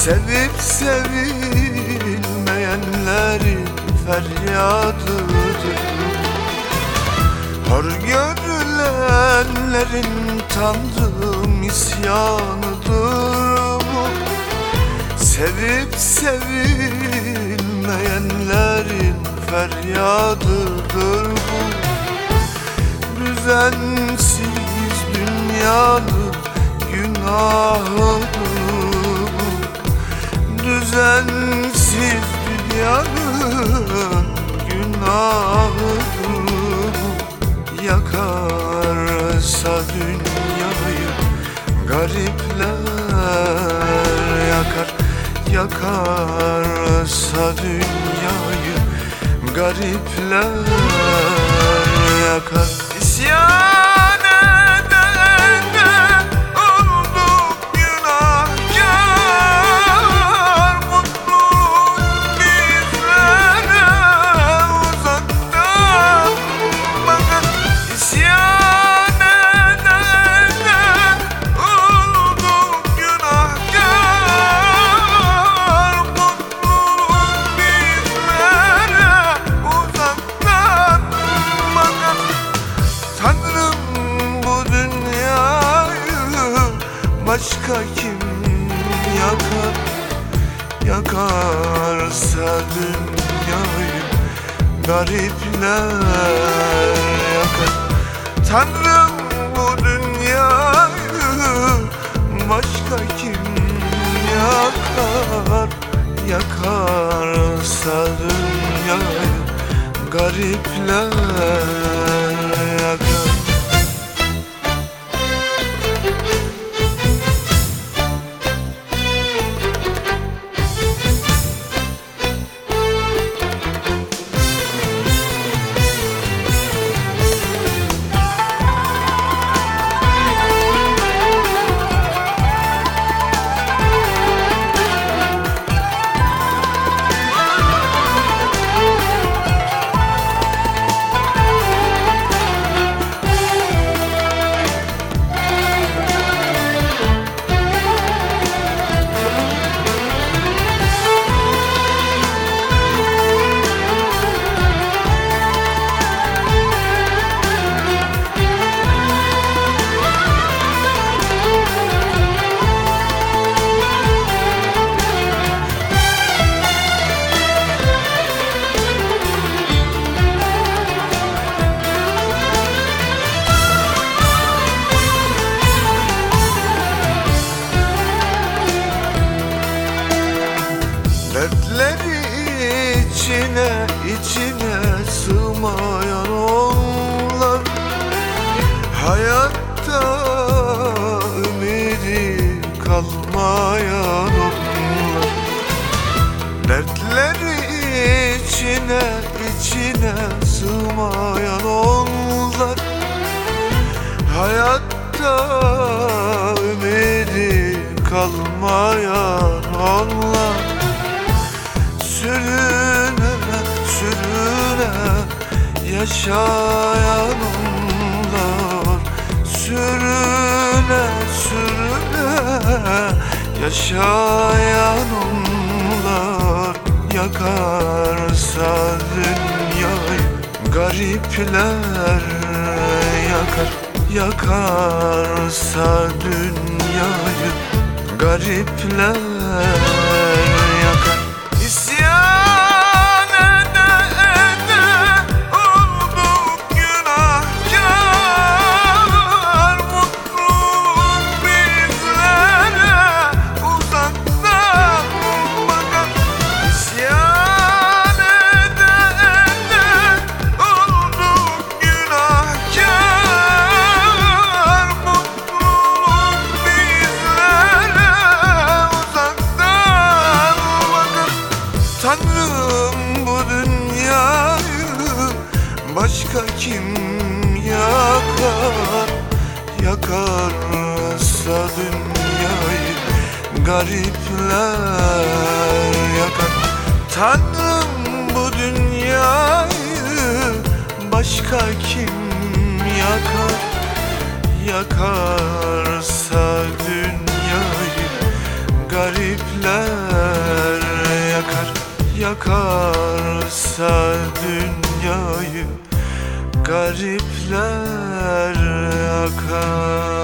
Sevip sevilmeyenlerin feryadıdır. Hor görülenlerin Tanrım isyanıdır bu. Sevip sevilmeyenlerin feryadıdır bu. Düzensiz dünyanın günahıdır bu. Düzensiz dünyanın günahıdır bu. Yakarsa dünyayı garipler yakar. Yakarsa dünyayı garipler yakar. İsyan edene olduk günahkar. Mutluluk bizlere uzaktan bakar. İsyan edene olduk günahkar. Mutluluk bizlere uzaktan bakar. Tanrım bu dünyayı başka kim yakar? Yakarsa dünyayı garipler yakar. Tanrım bu dünyayı başka kim yakar? Yakarsa dünyayı garipler yakar. Dertleri içine sığmayan onlar, hayatta ümidi kalmayan onlar. Dertleri içine sığmayan onlar, hayatta ümidi kalmayan onlar. Sürüne yaşayan onlar, sürüne yaşayan onlar. Yakarsa dünyayı garipler yakar. Yakarsa dünyayı garipler yakar. İsyan ede olduk günahkar. Mutluluk bizlere uzaktan bakar. İsyan ede olduk günahkar. Mutluluk bizlere uzaktan bakar. Tanrım bu dünyayı başka kim yakar? Yakarsa dünyayı garipler yakar. Tanrım bu dünyayı başka kim yakar? Yakarsa dünyayı garipler yakarsa dünyayı garipler yakar.